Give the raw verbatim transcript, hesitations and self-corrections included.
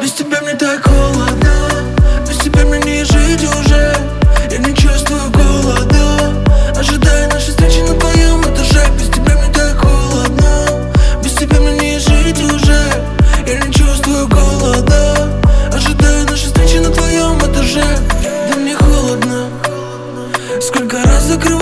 Без тебя мне так холодно, без тебя мне не жить уже. Я не чувствую голода, ожидая нашей встречи на твоем этаже. Без тебя мне так холодно, без тебя мне не жить уже. Я не чувствую голода, ожидая нашей встречи на твоем этаже. Да мне холодно, сколько раз закрыл